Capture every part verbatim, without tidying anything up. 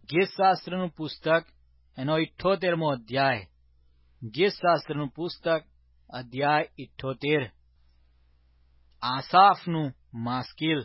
ગીતશાસ્ત્રનું પુસ્તક એનો ઇઠ્ઠોતેરમો અધ્યાય. ગીતશાસ્ત્રનું પુસ્તક અધ્યાય ઇઠ્ઠોતેર. આસાફનું માસ્કીલ.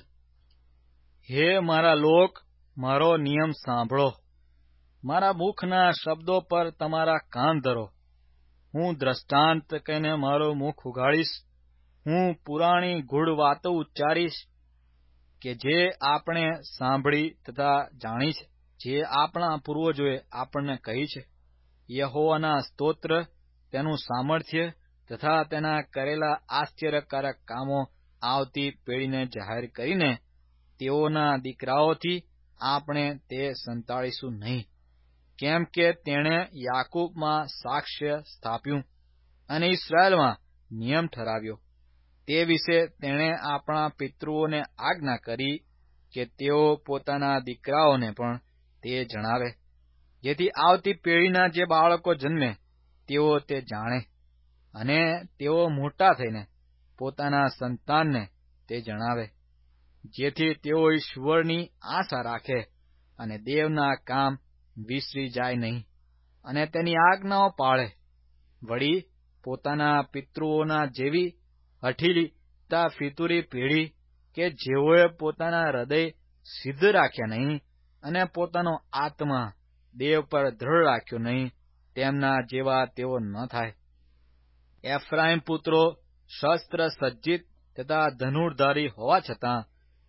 હે મારા લોક, મારો નિયમ સાંભળો, મારા મુખના શબ્દો પર તમારા કાન ધરો. હું દ્રષ્ટાંત કહીને મારું મુખ ઉઘાડીશ, હું પુરાણી ગૂઢ વાતો ઉચ્ચારીશ, કે જે આપણે સાંભળી તથા જાણી છે, જે આપણા પૂર્વજોએ આપણને કહી છે. યહોવાના સ્તોત્ર, તેનું સામર્થ્ય તથા તેના કરેલા આશ્ચર્યકારક કામો આવતી પેઢીને જાહેર કરીને તેઓના દીકરાઓથી આપણે તે સંતાડીશું નહીં. કેમ કે તેણે યાકૂબમાં સાક્ષ્ય સ્થાપ્યું અને ઇસ્રાયેલમાં નિયમ ઠરાવ્યો. તે વિશે તેણે આપણા પિતૃઓને આજ્ઞા કરી કે તેઓ પોતાના દીકરાઓને પણ તે જણાવે, જેથી આવતી પેઢીના જે બાળકો જન્મે તેઓ તે જાણે, અને તેઓ મોટા થઈને પોતાના સંતાનને તે જણાવે, જેથી તેઓ ઈશ્વરની આશા રાખે અને દેવના કામ વિસરી જાય નહીં, અને તેની આજ્ઞાઓ પાળે. વળી પોતાના પિતૃઓના જેવી હઠીલી તા ફિતુરી પેઢી કે જેઓએ પોતાના હૃદય સિદ્ધ રાખ્યા નહીં અને પોતાનો આત્મા દેવ પર દ્રઢ રાખ્યો નહીં, તેમના જેવા તેઓ ન થાય. એફ્રાઈમ પુત્રો શસ્ત્ર સજ્જિત તથા ધનુર્ધારી હોવા છતાં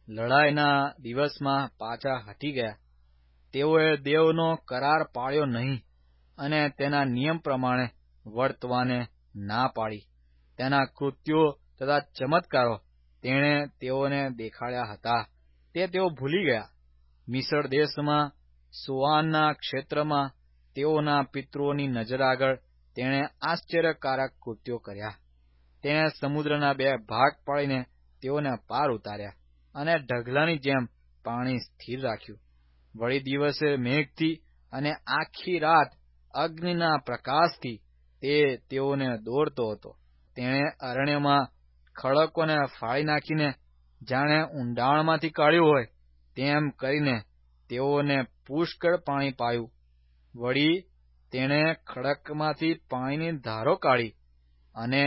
લડાઈના દિવસમાં પાછા હટી ગયા. તેઓએ દેવનો કરાર પાળ્યો નહીં અને તેના નિયમ પ્રમાણે વર્તવાને ના પાડી. તેના કૃત્યો તથા ચમત્કારો તેણે તેઓને દેખાડ્યા હતા, તે તેઓ ભૂલી ગયા. મિસર દેશમાં સુવાનના ક્ષેત્રમાં તેઓના પિતૃઓની નજર આગળ તેણે આશ્ચર્યકારક કૃત્યો કર્યા. તેણે સમુદ્રના બે ભાગ પાડીને તેઓને પાર ઉતાર્યા અને ઢગલાની જેમ પાણી સ્થિર રાખ્યું. વળી દિવસે મેઘથી અને આખી રાત અગ્નિના પ્રકાશથી તે તેઓને દોરતો હતો. તેણે અરણ્યમાં ખડકોને ફાડી નાખીને જાણે ઊંડાણમાંથી કાઢ્યું હોય તેમ કરીને તેઓને પુષ્કળ પાણી પાયું. વળી તેણે ખડકમાંથી પાણીની ધારો કાઢી અને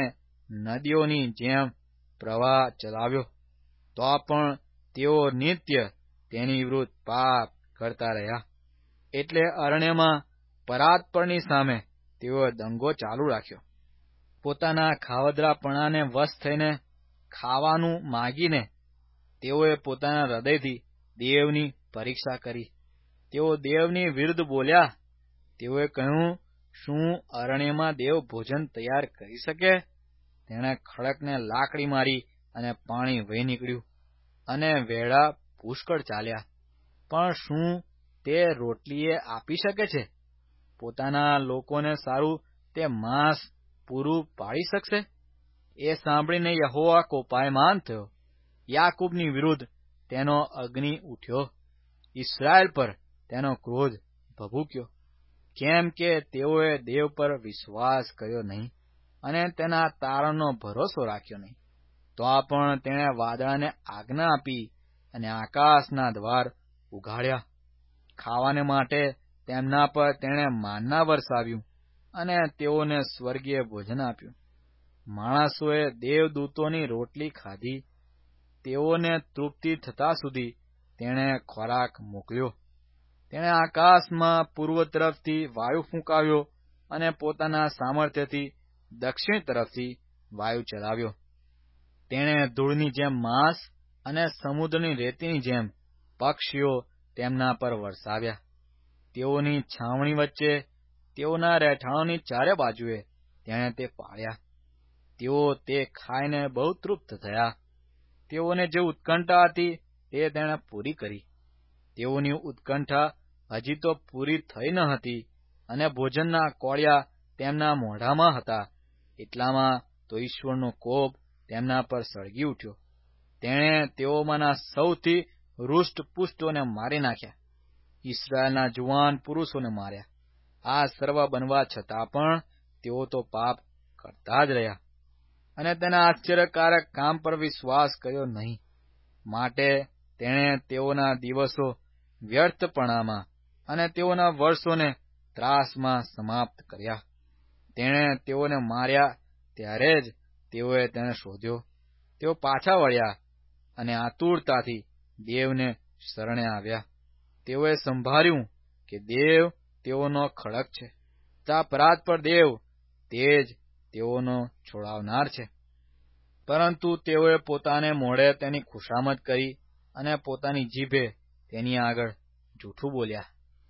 નદીઓની જેમ પ્રવાહ ચલાવ્યો. તો પણ તેઓ નિત્ય તેની વિરુદ્ધ પાપ કરતા રહ્યા. એટલે અરણ્યમાં પરાત્પરની સામે તેઓએ દંગો ચાલુ રાખ્યો. પોતાના ખાવદરાપણાને વશ થઈને ખાવાનું માગીને તેઓએ પોતાના હૃદયથી દેવની પરીક્ષા કરી. તેઓ દેવની વિરુદ્ધ બોલ્યા. તેઓએ કહ્યું, શું અરણ્યમાં દેવ ભોજન તૈયાર કરી શકે? તેણે ખડકને લાકડી મારી અને પાણી વહી નીકળ્યું, અને વેળા પુષ્કળ ચાલ્યા. પણ શું તે રોટલીએ આપી શકે છે? પોતાના લોકોને સારું તે માંસ પૂરું પાડી શકશે? એ સાંભળીને યહોવા કોપાયમાન થયો. યાકૂબની વિરુદ્ધ તેનો અગ્નિ ઉઠ્યો, ઇસ્રાયેલ પર તેનો ક્રોધ ભભૂક્યો. કેમ કે તેઓએ દેવ પર વિશ્વાસ કર્યો નહીં અને તેના તારણનો ભરોસો રાખ્યો નહીં. તો પણ તેણે વાદળાને આજ્ઞા આપી અને આકાશના દ્વાર ઉઘાડ્યા. ખાવાને માટે તેમના પર તેણે માન્ના વરસાવ્યું અને તેઓને સ્વર્ગીય ભોજન આપ્યું. માણસોએ દેવદૂતોની રોટલી ખાધી. તેઓને તૃપ્તિ થતા સુધી તેણે ખોરાક મોકલ્યો. તેણે આકાશમાં પૂર્વ તરફથી વાયુ ફૂંકાવ્યો અને પોતાના સામર્થ્યથી દક્ષિણ તરફથી વાયુ ચલાવ્યો. તેણે ધૂળની જેમ માંસ અને સમુદ્રની રેતીની જેમ પક્ષીઓ તેમના પર વરસાવ્યા. તેઓની છાવણી વચ્ચે, તેઓના રહેઠાણોની ચારે બાજુએ તેણે તે પાળ્યા. તેઓ તે ખાઈને બહુ તૃપ્ત થયા. તેઓને જે ઉત્કંઠા હતી તે તેણે પૂરી કરી. તેઓની ઉત્કંઠા હજી તો પૂરી થઈ ન હતી, અને ભોજનના કોળિયા તેમના મોઢામાં હતા. એટલામાં તો ઈશ્વરનો કોપ તેમના પર સળગી ઉઠ્યો. તેણે તેઓમાંના સૌથી રૂષ્ટપુષ્ટોને મારી નાખ્યા. ઇસ્રાયેલના જુવાન પુરુષોને માર્યા. આ સર્વ બનવા છતાં પણ તેઓ તો પાપ કરતા જ રહ્યા અને તેના આશ્ચર્યકારક કામ પર વિશ્વાસ કર્યો નહીં. માટે તેણે તેઓના દિવસો વ્યર્થપણામાં અને તેઓના વર્ષોને ત્રાસમાં સમાપ્ત કર્યા. તેણે તેઓને માર્યા ત્યારે જ તેઓએ તેને શોધ્યો. તેઓ પાછા વળ્યા અને આતુરતાથી દેવને શરણે આવ્યા. તેઓએ સંભાળ્યું કે દેવ તેઓનો ખડક છે, તથા અપરાધ પર દેવ તે જ તેઓનો છોડાવનાર છે. પરંતુ તેઓએ પોતાને મોઢે તેની ખુશામત કરી અને પોતાની જીભે તેની આગળ જૂઠું બોલ્યા.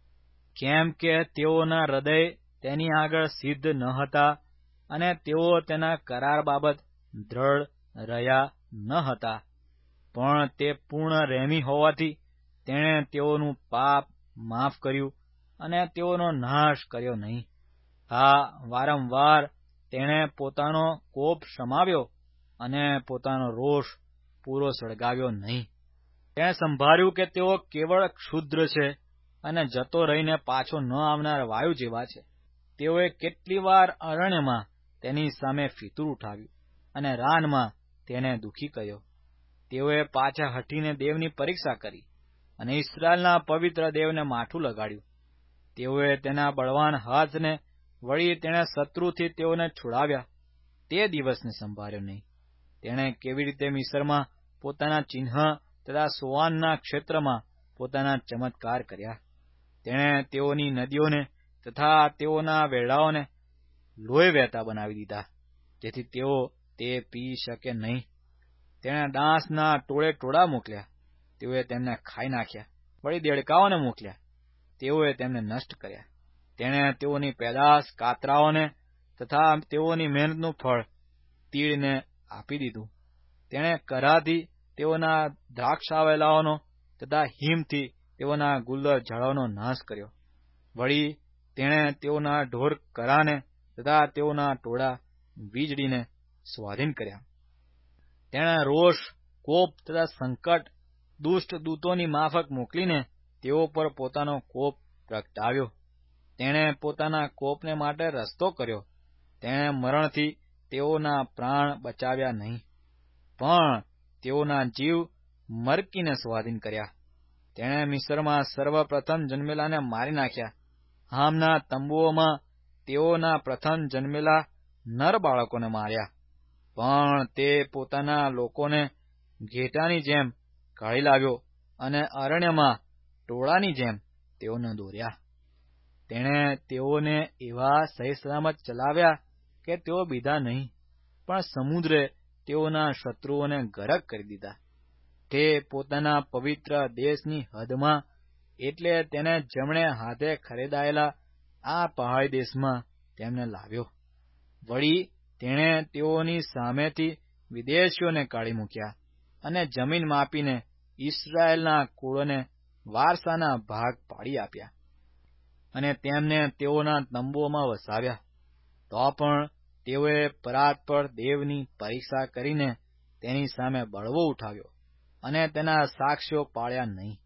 કેમ કે તેઓના હૃદય તેની આગળ સિદ્ધ ન હતા અને તેઓ તેના કરાર બાબત દ્રઢ રહ્યા ન હતા. પણ તે પૂર્ણ રહેમી હોવાથી તેણે તેઓનું પાપ માફ કર્યું અને તેઓનો નાશ કર્યો નહીં. હા, વારંવાર તેણે પોતાનો કોપ શમાવ્યો અને પોતાનો રોષ પૂરો સળગાવ્યો નહીં. તેણે સંભાળ્યું કે તેઓ કેવળ ક્ષુદ્ર છે અને જતો રહીને પાછો ન આવનાર વાયુ જેવા છે. તેઓએ કેટલી વાર અરણ્યમાં તેની સામે ફિતૂર ઉઠાવ્યું અને રાનમાં તેને દુઃખી કર્યો. તેઓએ પાછા હટીને દેવની પરીક્ષા કરી અને ઇસ્રાયેલના પવિત્ર દેવને માઠું લગાડ્યું. તેઓએ તેના બળવાન હાથને વળી તેણે શત્રુથી તેઓને છોડાવ્યા તે દિવસને સંભાળ્યો નહીં. તેણે કેવી રીતે મિસ્રમાં પોતાના ચિહ્ન તથા સોઆનના ક્ષેત્રમાં પોતાના ચમત્કાર કર્યા. તેણે તેઓની નદીઓને તથા તેઓના વેળાઓને લોહી વહેતા બનાવી દીધા, જેથી તેઓ તે પી શકે નહીં. તેણે ડાંસના ટોળે ટોળા મોકલ્યા, તેઓએ તેમને ખાઈ નાખ્યા. વળી દેડકાઓને મોકલ્યા, તેઓએ તેમને નષ્ટ કર્યા. તેણે તેઓની પેદાશ કાતરાઓને તથા તેઓની મહેનતનું ફળ તીડને આપી દીધું. તેણે કરાથી તેઓના દ્રાક્ષાવેલાઓનો તથા હિમથી તેઓના ગુલર ઝાડોનો નાશ કર્યો. વળી તેણે તેઓના ઢોર કરાને તથા તેઓના ટોળા વીજળીને સ્વાધીન કર્યા. તેણે રોષ, કોપ તથા સંકટ દુષ્ટ દૂતોની માફક મોકલીને તેઓ પર પોતાનો કોપ પ્રગટાવ્યો. તેણે પોતાના કોપને માટે રસ્તો કર્યો. તેણે મરણથી તેઓના પ્રાણ બચાવ્યા નહીં, પણ તેઓના જીવ મરકીને સ્વાધીન કર્યા. તેણે મિસ્રમાં સર્વપ્રથમ જન્મેલાને મારી નાખ્યા. હામના તંબુઓમાં તેઓના પ્રથમ જન્મેલા નર બાળકોને માર્યા. પણ તે પોતાના લોકોને ઘેટાની જેમ કાઢી લાવ્યો અને અરણ્યમાં ટોળાની જેમ તેઓને દોર્યા. તેણે તેઓને એવા સહી સલામત ચલાવ્યા કે તેઓ બીધા નહીં, પણ સમુદ્રે તેઓના શત્રુઓને ગરક કરી દીધા. તે પોતાના પવિત્ર દેશની હદમાં, એટલે તેને જમણે હાથે ખરીદાયેલા આ પહાડી દેશમાં તેમને લાવ્યો. વળી તેણે તેઓની સામેથી વિદેશીઓને કાઢી મૂક્યા અને જમીન માપીને ઇસ્રાયેલના કુળોને વારસાના ભાગ પાડી આપ્યા અને તેમને તેઓના તંબુઓમાં વસાવ્યા. તો પણ તેઓએ પરાત્પર દેવની પરીક્ષા કરીને તેની સામે બળવો ઉઠાવ્યો અને તેના સાક્ષ્યો પાળ્યા નહીં.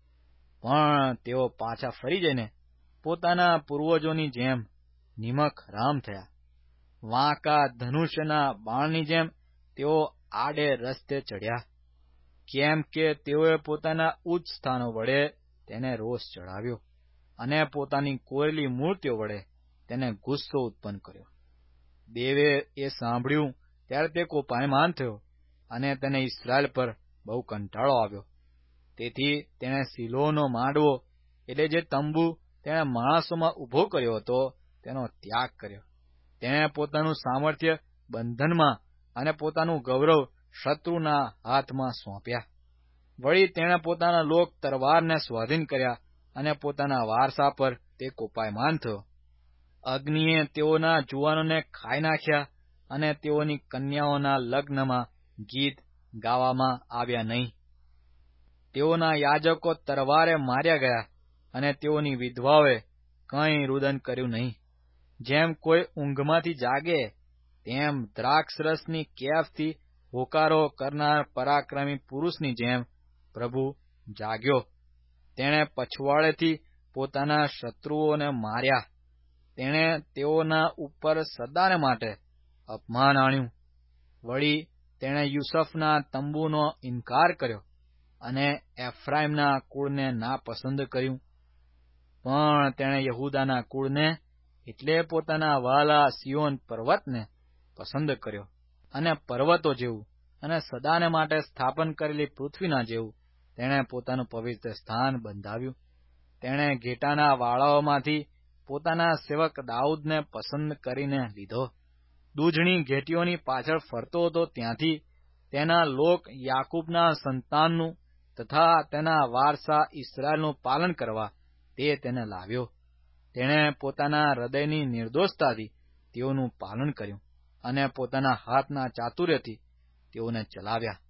પણ તેઓ પાછા ફરી જઈને પોતાના પૂર્વજોની જેમ નિમક રામ થયા. વાંકા ધનુષ્યના બાણની જેમ તેઓ આડે રસ્તે ચડ્યા. કેમ કે તેઓએ પોતાના ઉચ્ચ સ્થાનો વડે તેને રોષ ચડાવ્યો અને પોતાની કોરેલી મૂર્તિઓ વડે તેને ગુસ્સો ઉત્પન્ન કર્યો. દેવે એ સાંભળ્યું ત્યારે તે કોપાયમાન થયો અને તેને ઇસ્રાયેલ પર બહુ કંટાળો આવ્યો. તેથી તેણે શિલોહનો માંડવો, એટલે જે તંબુ તેણે માણસોમાં ઉભો કર્યો હતો, તેનો ત્યાગ કર્યો. તેણે પોતાનું સામર્થ્ય બંધનમાં અને પોતાનું ગૌરવ શત્રુના હાથમાં સોંપ્યા. વળી તેણે પોતાના લોક તરવારને સ્વાધીન કર્યા અને પોતાના વારસા પર તે કોપાયમાન થયો. અગ્નિએ તેઓના જુવાનોને ખાઈ નાખ્યા અને તેઓની કન્યાઓના લગ્નમાં ગીત ગાવામાં આવ્યા નહીં. તેઓના યાજકો તરવારે માર્યા ગયા અને તેઓની વિધવાઓએ કંઈ રુદન કર્યું નહીં. જેમ કોઈ ઊંઘમાંથી જાગે, તેમ દ્રાક્ષરસની કેફથી હોકારો કરનાર પરાક્રમી પુરુષની જેમ પ્રભુ જાગ્યો. તેણે પછવાડેથી પોતાના શત્રુઓને માર્યા. તેણે તેઓના ઉપર સદાને માટે અપમાન આણ્યું. વળી તેણે યુસુફના તંબુનો ઇનકાર કર્યો અને એફ્રાઈમના કુળને નાપસંદ કર્યું. પણ તેણે યહૂદાના કુળને એટલે પોતાના વહાલા સિયોન પર્વતને પસંદ કર્યો, અને પર્વતો જેવું અને સદાને માટે સ્થાપન કરેલી પૃથ્વીના જેવું તેણે પોતાનું પવિત્ર સ્થાન બંધાવ્યું. તેણે ઘેટાના વાળાઓમાંથી પોતાના સેવક દાઉદને પસંદ કરીને લીધો. દૂધણી ઘેટીઓની પાછળ ફરતો હતો, ત્યાંથી તેના લોક યાકૂબના સંતાનનું તથા તેના વારસા ઇસ્રાયેલનું પાલન કરવા તે તેને લાવ્યો. તેણે પોતાના હૃદયની નિર્દોષતાથી તેઓનું પાલન કર્યું અને પોતાના હાથના ચાતુર્યથી તેઓને ચલાવ્યા.